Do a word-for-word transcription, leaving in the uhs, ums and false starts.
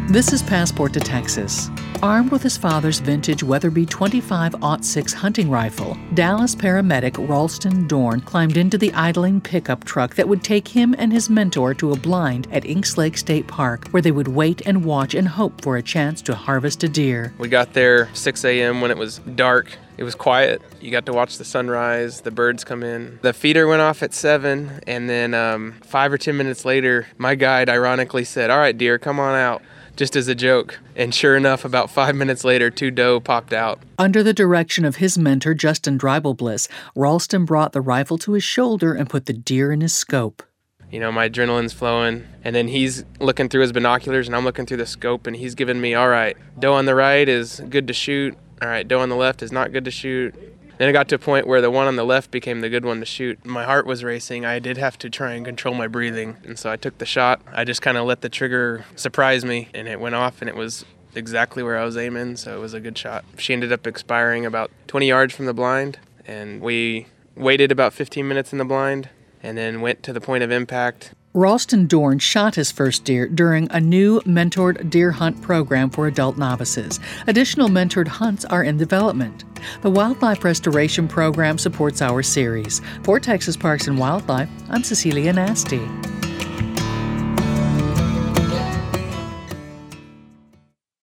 This is Passport to Texas. Armed with his father's vintage Weatherby twenty-five oh six hunting rifle, Dallas paramedic Ralston Dorn climbed into the idling pickup truck that would take him and his mentor to a blind at Inks Lake State Park, where they would wait and watch and hope for a chance to harvest a deer. We got there six a.m. when it was dark. It was quiet. You got to watch the sunrise, the birds come in. The feeder went off at seven, and then um, five or ten minutes later, my guide ironically said, "All right, deer, come on out," just as a joke. And sure enough, about five minutes later, two doe popped out. Under the direction of his mentor, Justin Dreibelbliss, Ralston brought the rifle to his shoulder and put the deer in his scope. You know, my adrenaline's flowing, and then he's looking through his binoculars, and I'm looking through the scope, and he's giving me, all right, doe on the right is good to shoot. All right, doe on the left is not good to shoot. Then it got to a point where the one on the left became the good one to shoot. My heart was racing. I did have to try and control my breathing. And so I took the shot. I just kind of let the trigger surprise me, and it went off, and it was exactly where I was aiming, so it was a good shot. She ended up expiring about twenty yards from the blind, and we waited about fifteen minutes in the blind and then went to the point of impact. Ralston Dorn shot his first deer during a new mentored deer hunt program for adult novices. Additional mentored hunts are in development. The Wildlife Restoration Program supports our series. For Texas Parks and Wildlife, I'm Cecilia Nasty.